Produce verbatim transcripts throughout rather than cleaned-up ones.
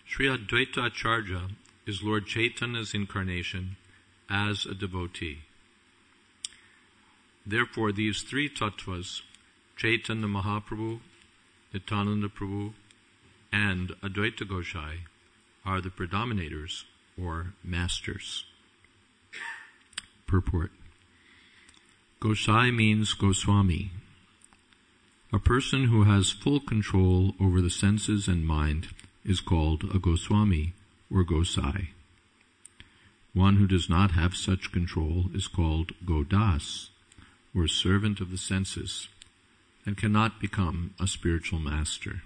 Sri Advaita Acharya is Lord Chaitanya's incarnation as a devotee. Therefore, these three tattvas, Chaitanya Mahaprabhu, Nityananda Prabhu, and Advaita Gosai, are the predominators or masters. Purport. Gosai means Goswami, a person who has full control over the senses and mind is called a Goswami or Gosai. One who does not have such control is called Godas, or servant of the senses, and cannot become a spiritual master.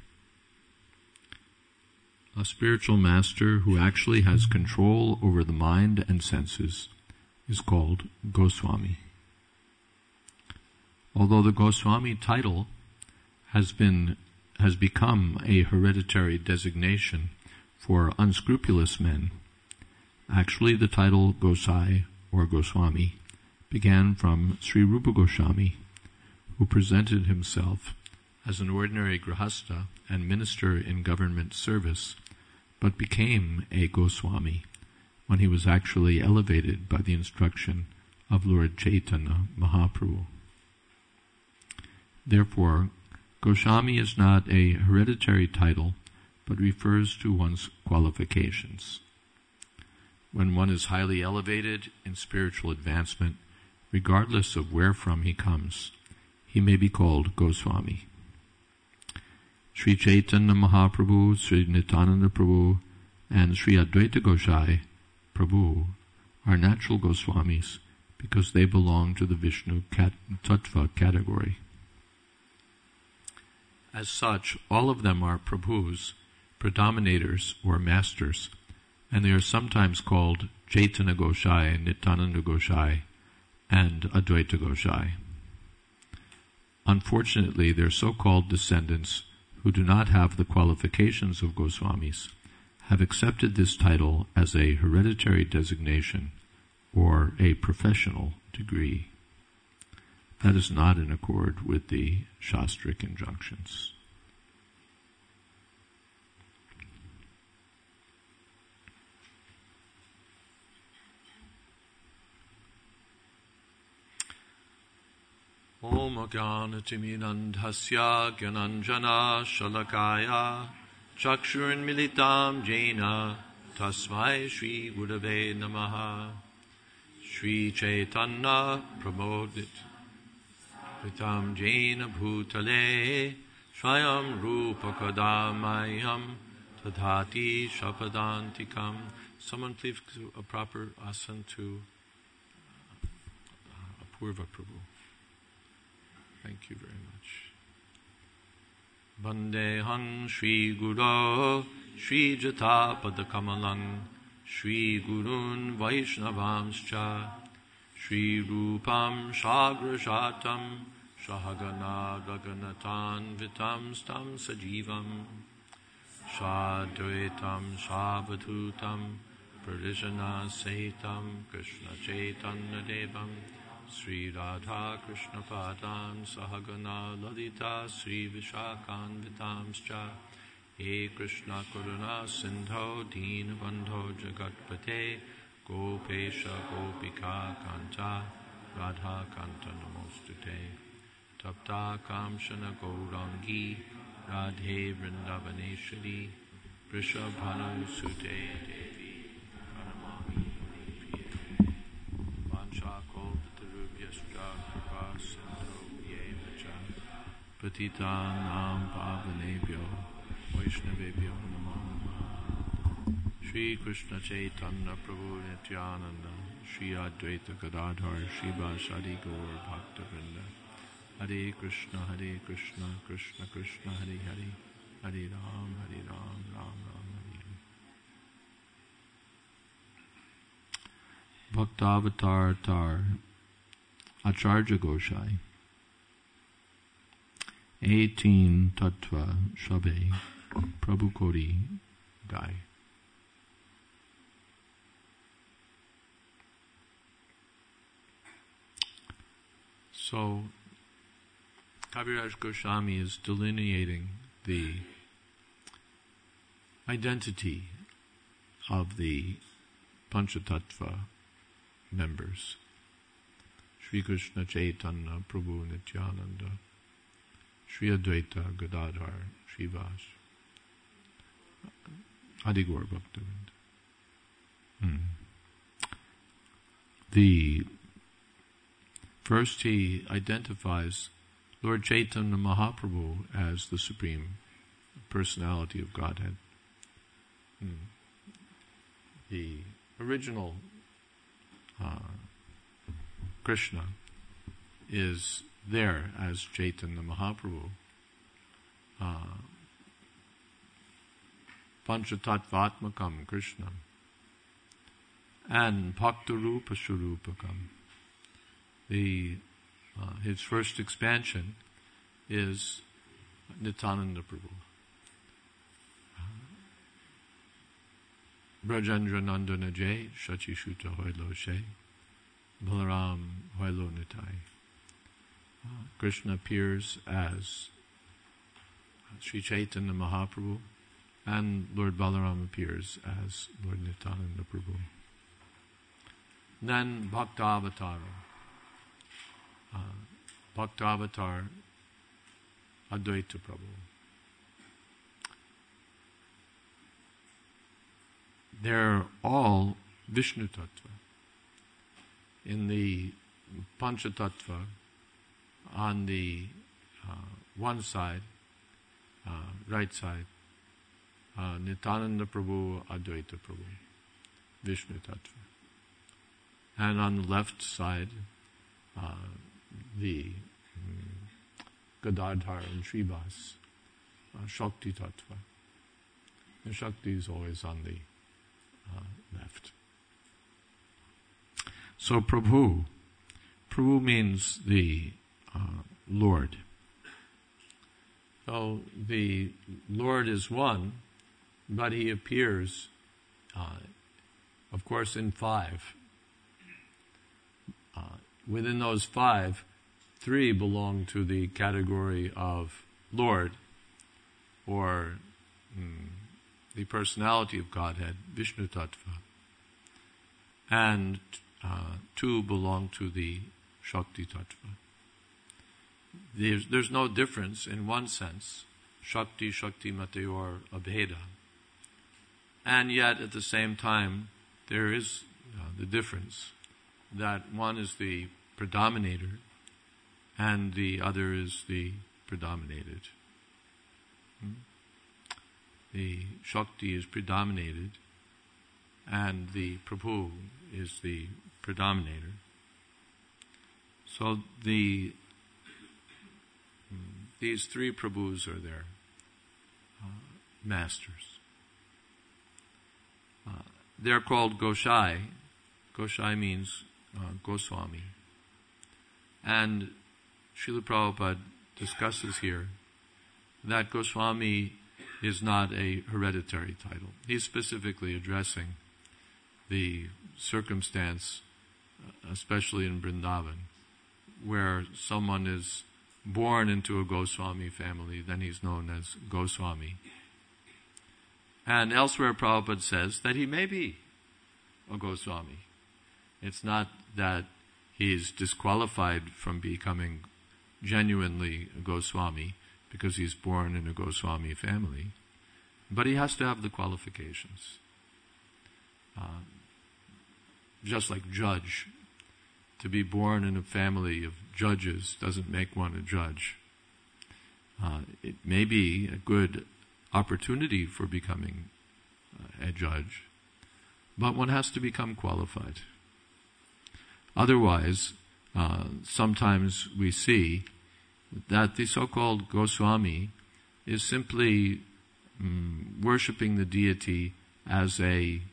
A spiritual master who actually has control over the mind and senses is called Goswami. Although the Goswami title has been has become a hereditary designation for unscrupulous men, actually the title Gosai or Goswami began from Sri Rupa Goswami, who presented himself as an ordinary grihastha and minister in government service, but became a Goswami when he was actually elevated by the instruction of Lord Chaitanya Mahaprabhu. Therefore, Goswami is not a hereditary title, but refers to one's qualifications. When one is highly elevated in spiritual advancement, regardless of where from he comes, he may be called Goswami. Sri Chaitanya Mahaprabhu, Sri Nityananda Prabhu, and Sri Advaita Gosai Prabhu are natural Goswamis because they belong to the Vishnu cat- Tattva category. As such, all of them are Prabhus, predominators or masters, and they are sometimes called Chaitanya Gosai, Nityananda Gosai, and Advaita Gosai. Unfortunately, their so-called descendants, who do not have the qualifications of Goswamis, have accepted this title as a hereditary designation or a professional degree. That is not in accord with the Shastric injunctions. Om Ajnanatimidandhasya Gyananjana Shalakaya Chakshurinmilitam Jena Tasmai Shri Gurave Namaha. Shri Chaitanya Prabodhit Vitam Jena Bhutale Swayam Rupa Kadamayam Tadhati Shapadantikam. Someone please do a proper asana to uh, Apurva Prabhu. Thank you very much. Vandehang Shri Guru Shri Jata Padakamalang Shri Gurun Vaishnavamscha Shri Rupam Shagrashatam Shahagana Raganatan Vitam Stam Sajivam Shadvaitam Shavatutam Parijana Sahitam Krishna Chaitanya Devam Sri Radha Krishna Padan Sahagana Lalita Sri Vishakan Vitamscha He Krishna Karuna Sindho Deen Bandho Jagatpate Gopesha Gopika Kanta Radha Kanta Namostute Tapta Kamshana Gaurangi Radhe Vrindavaneshwari Vrishabhanu Sute Devi Pranamami Priye Vanchakol Patitanam Pavanebhyo Vaishnavebhyo Namo. Shri Krishna Chaitanya Prabhu Nityananda Shri Advaita Gadadhar Shri Vasadi Gaur Bhaktavrinda. Hare Krishna Hare Krishna Krishna Krishna Hare Hare Hare Ram Hare Ram Ram Ram Hare Hare. Bhaktavatar Tar Acharya Gosai. Eighteen Tattva Shabe Prabhu Kodi Gai. So, Kaviraj Goswami is delineating the identity of the Panchatattva members. Sri Krishna Chaitanya Prabhu Nityananda, Sri Advaita Gadadhar Srivas, Adi Gaur Bhaktivinoda. Hmm. The first he identifies Lord Chaitanya Mahaprabhu as the Supreme Personality of Godhead. Hmm. The original uh, Krishna is there as Chaitanya Mahaprabhu. Uh, Panchatattvatmakam Krishna and Bhaktarupa Swarupakam. The uh, his first expansion is Nityananda Prabhu. Brajendra Nandana Jai Shachi Shuta Hoilo She Balaram Hoilo Nitai. Uh, Krishna appears as Sri Chaitanya Mahaprabhu, and Lord Balaram appears as Lord Nityananda Prabhu. Then Bhaktavatar. Uh, Bhaktavatar Advaita Prabhu. They're all Vishnu Tattva. In the Panchatattva, on the uh, one side, uh, right side, uh, Nityananda Prabhu, Advaita Prabhu, Vishnu Tattva. And on the left side, uh, the um, Gadadhar and Srivas, uh, Shakti Tattva. The Shakti is always on the uh, left. So Prabhu, Prabhu means the uh, Lord. So the Lord is one, but he appears, uh, of course, in five. Uh, within those five, three belong to the category of Lord, or mm, the personality of Godhead, Vishnu Tattva, and uh, two belong to the Shakti Tattva. There's, there's no difference in one sense, Shakti, Shakti Mateyor Abheda, and yet at the same time there is uh, the difference that one is the predominator and the other is the predominated. Hmm? The Shakti is predominated and the Prabhu is the predominator. So the hmm, these three Prabhus are their uh, masters. Uh, they're called Goshai. Goshai means uh, Goswami. And Srila Prabhupada discusses here that Goswami is not a hereditary title. He's specifically addressing the circumstance, especially in Vrindavan, where someone is born into a Goswami family, then he's known as Goswami. And elsewhere Prabhupada says that he may be a Goswami. It's not that he's disqualified from becoming genuinely a Goswami because he's born in a Goswami family, but he has to have the qualifications. Uh, just like judge, to be born in a family of judges doesn't make one a judge. Uh, it may be a good opportunity for becoming uh, a judge, but one has to become qualified. Otherwise, uh, sometimes we see that the so-called Goswami is simply um, worshipping the deity as a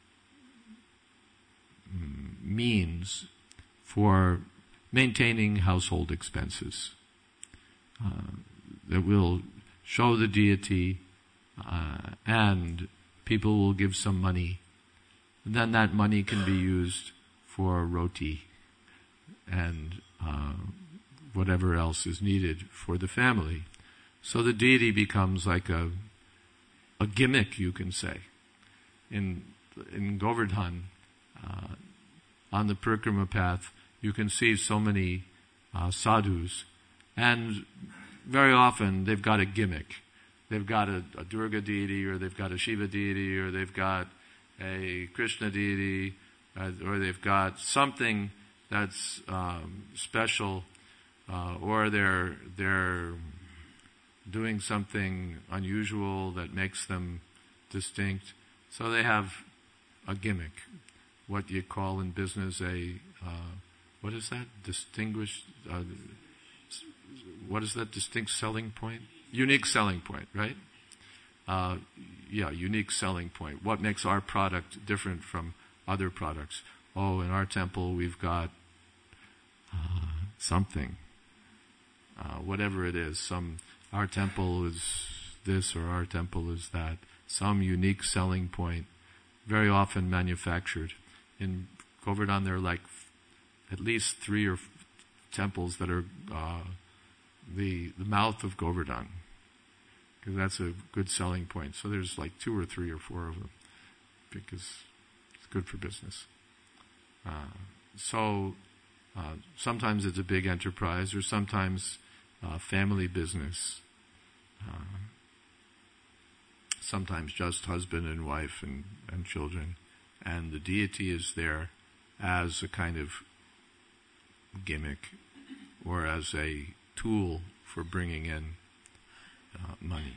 um, means for maintaining household expenses. Uh, that will show the deity uh, and people will give some money. And then that money can be used for roti and uh, whatever else is needed for the family. So the deity becomes like a a gimmick, you can say. In in Govardhan, uh, on the Parikrama path, you can see so many uh, sadhus, and very often they've got a gimmick. They've got a, a Durga deity, or they've got a Shiva deity, or they've got a Krishna deity, uh, or they've got something that's um, special, uh, or they're they're doing something unusual that makes them distinct. So they have a gimmick, what you call in business a uh, what is that distinguished? Uh, what is that distinct selling point? Unique selling point, right? Uh, yeah, unique selling point. What makes our product different from other products? Oh, in our temple we've got uh, something, uh, whatever it is. Some our temple is this, or our temple is that. Some unique selling point, very often manufactured. In Govardhan, there are like at least three or f- temples that are uh, the the mouth of Govardhan, because that's a good selling point. So there's like two or three or four of them, because it's good for business. Uh, so uh, sometimes it's a big enterprise, or sometimes uh, family business. Uh, sometimes just husband and wife and, and children. And the deity is there as a kind of gimmick, or as a tool for bringing in uh, money.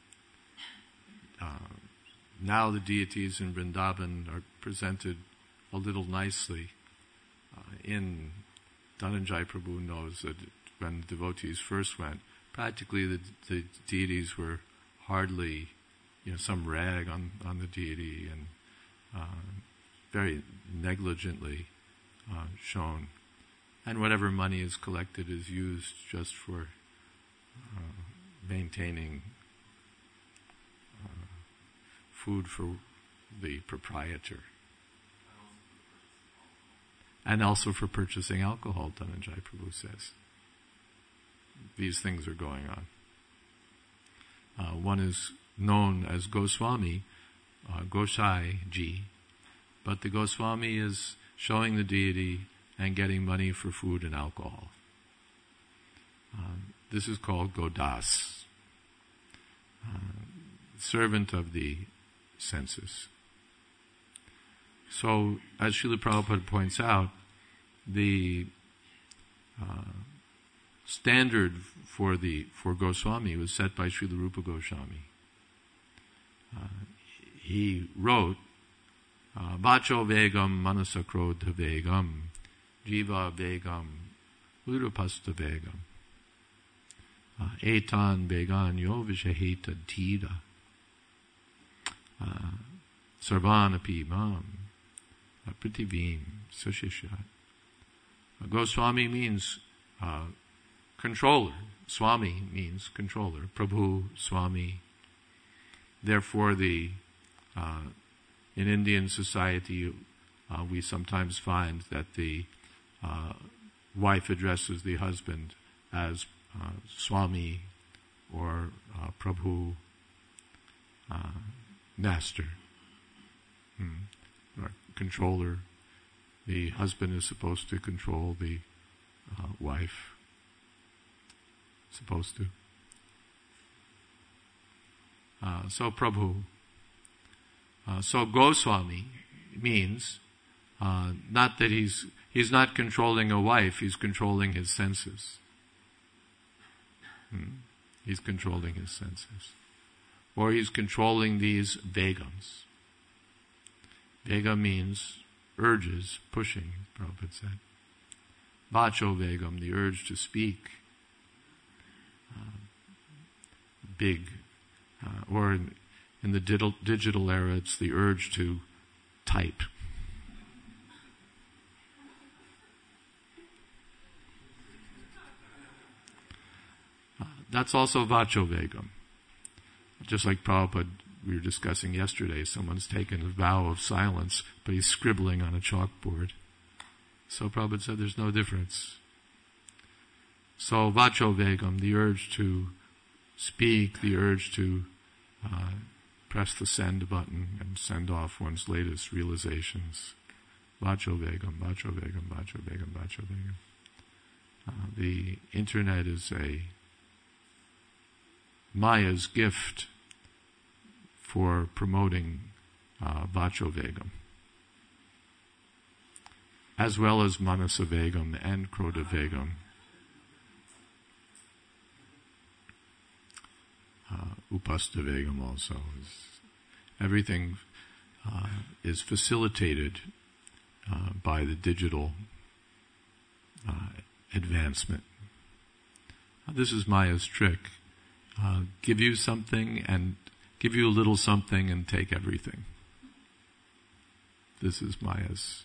Uh, now the deities in Vrindavan are presented a little nicely. Uh, in Dhananjay Prabhu knows that when devotees first went, practically the, the deities were hardly, you know, some rag on, on the deity, and uh, very negligently uh, shown. And whatever money is collected is used just for uh, maintaining uh, food for the proprietor. And also for purchasing alcohol, Dhananjay Prabhu says. These things are going on. Uh, one is known as Goswami, uh, Gosai Ji, but the Goswami is showing the deity and getting money for food and alcohol. Uh, this is called Godas, uh, servant of the senses. So, as Srila Prabhupada points out, the uh, standard for the for Goswami was set by Srila Rupa Goswami. Uh, he wrote, uh, Vacho Vegam Manasa Krodha Vegam Jiva Vegam Urupasta Vegam uh, Etan Vegan Yo Vishaheta Tira uh, Sarvanapi Mam Prativim Sashishat. Uh, Goswami means uh, controller. Swami means controller. Prabhu, Swami. Therefore, the uh, in Indian society, uh, we sometimes find that the uh, wife addresses the husband as uh, Swami or uh, Prabhu, uh, master, hmm. or controller. The husband is supposed to control the uh, wife. Supposed to. Uh, so Prabhu. Uh, so Goswami means uh, not that he's he's not controlling a wife, he's controlling his senses. Hmm. He's controlling his senses. Or he's controlling these vegams. Vega means urges, pushing, Prabhupada said. Vacho vegam, the urge to speak. Uh, big. Uh, or in, in the digital, digital era, it's the urge to type. Uh, that's also Vacho vegam. Just like Prabhupada, we were discussing yesterday, someone's taken a vow of silence, but he's scribbling on a chalkboard. So Prabhupada said there's no difference. So Vacho vegam, the urge to speak, the urge to uh, press the send button and send off one's latest realizations. Vacho Vegam, Vacho Vegam, Vacho Vegam, Vacho Vegam. Uh, the internet is a Maya's gift for promoting uh, Vacho Vegam, as well as Manasa Vegam and Krodha Vegam. Uh, Upasta Vegam also. Is, everything uh, is facilitated uh, by the digital uh, advancement. Uh, this is Maya's trick. Uh, give you something and give you a little something and take everything. This is Maya's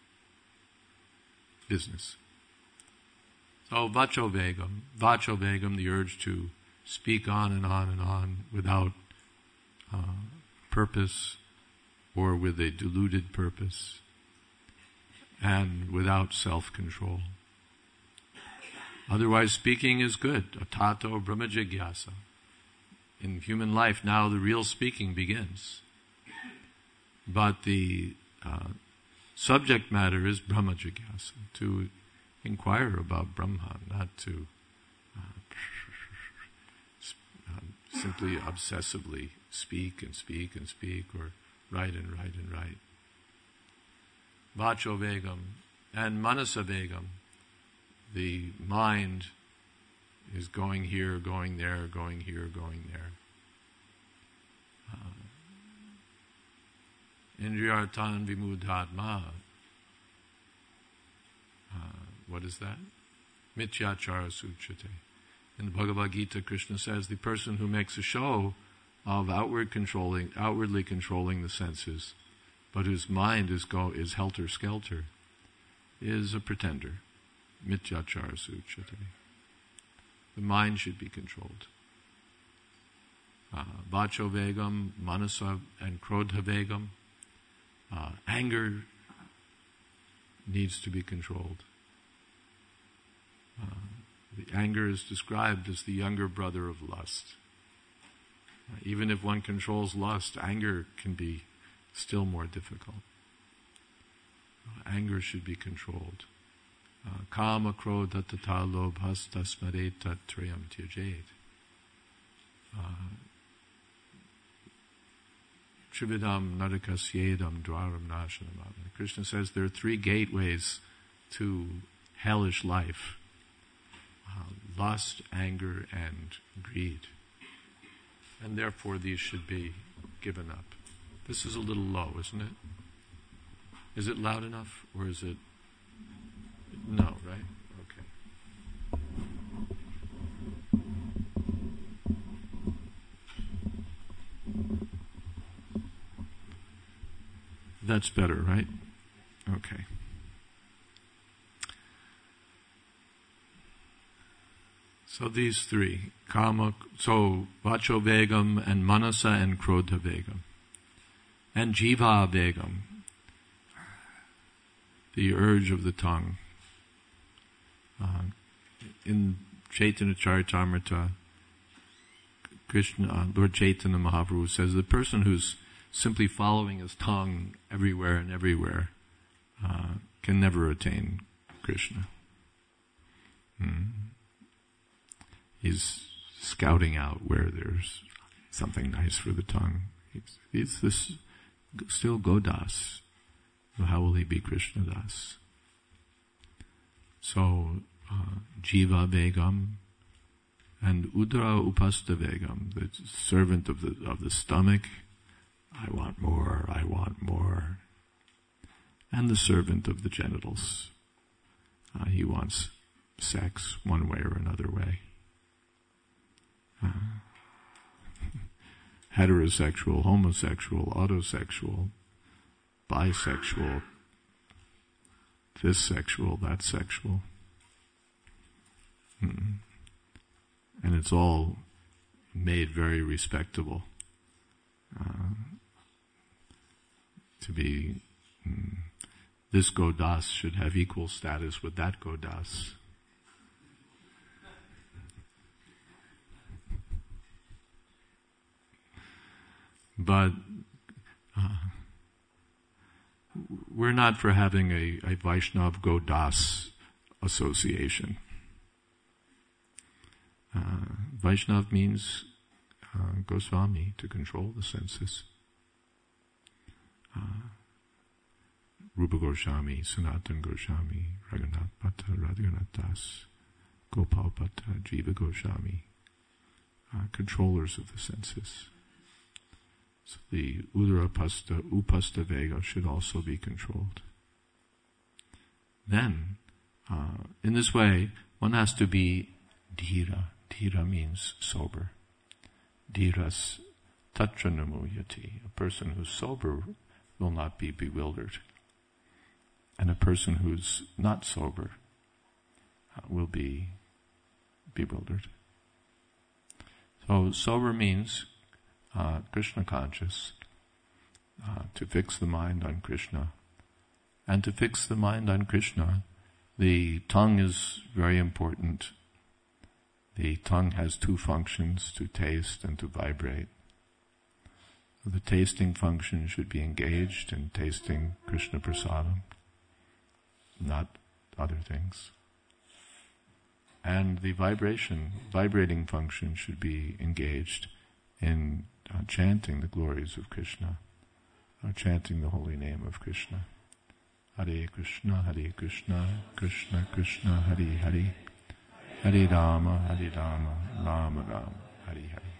business. So Vacho Vegam, Vacho Vegam, the urge to speak on and on and on without uh, purpose or with a deluded purpose and without self-control. Otherwise, speaking is good. Atato Brahma Jigyasa. In human life, now the real speaking begins. But the uh, subject matter is Brahma Jigyasa, to inquire about Brahman, not to uh, uh, simply obsessively speak and speak and speak, or write and write and write. Vacho Vegam and Manasa Vegam. The mind is going here, going there, going here, going there. Indriyartan vimudhatma. Uh, what is that? Mityachara suchate. In the Bhagavad Gita, Krishna says the person who makes a show of outward controlling, outwardly controlling the senses, but whose mind is go is helter skelter, is a pretender. Mityachara suchate. The mind should be controlled. Uh, Vacho Vegam, Manasa and Krodha Vegam. Uh, anger needs to be controlled. Uh, the anger is described as the younger brother of lust. Uh, even if one controls lust, anger can be still more difficult. Uh, anger should be controlled. Uh, Kama krodha tata lobhas tasmare tat trayam tyajet. Trividam narakasyedam dwaram nashanam. Krishna says there are three gateways to hellish life. Uh, lust, anger, and greed. And therefore these should be given up. This is a little low, isn't it? Is it loud enough, or is it... No, right? Okay. That's better, right? Okay. So these three, Kama, so Vacho Vegam and Manasa and Krodha Vegam. And Jiva Vegam, the urge of the tongue. Uh, in Chaitanya Charitamrita, Krishna, uh, Lord Chaitanya Mahaprabhu says the person who's simply following his tongue everywhere and everywhere uh, can never attain Krishna. Hmm. He's scouting out where there's something nice for the tongue. He's, he's this still Godas. How will he be Krishna Das? So, uh, Jiva Vegam and Udra Upasta Vegam, the servant of the of the stomach. I want more, I want more. And the servant of the genitals. Uh, he wants sex one way or another way. Uh, heterosexual, homosexual, autosexual, bisexual, this sexual, that sexual. Mm. And it's all made very respectable. Uh, to be, mm, this Godas should have equal status with that Godas. but uh, we're not for having a, a Vaishnav Godas association. Uh, Vaishnav means uh, Goswami, to control the senses. Uh, Rupa Goswami, Sanatan Goswami, Raghunath Bhatta, Radhanath Das, Gopal Bhatta, Jiva Goswami, uh, controllers of the senses. So the Udarapasta, Upasta Vega should also be controlled. Then, uh, in this way, one has to be dhira. Dhira means sober. Dhiras tatra namuyati. A person who's sober will not be bewildered. And a person who's not sober uh, will be bewildered. So sober means uh, Krishna conscious, uh, to fix the mind on Krishna. And to fix the mind on Krishna, the tongue is very important. The tongue has two functions, to taste and to vibrate. The tasting function should be engaged in tasting Krishna prasadam, not other things. And the vibration, vibrating function should be engaged in uh, chanting the glories of Krishna, or chanting the holy name of Krishna. Hare Krishna, Hare Krishna, Krishna Krishna, Hare Hare, Hare Rama, Hare Rama, Rama Rama, Hare Hare.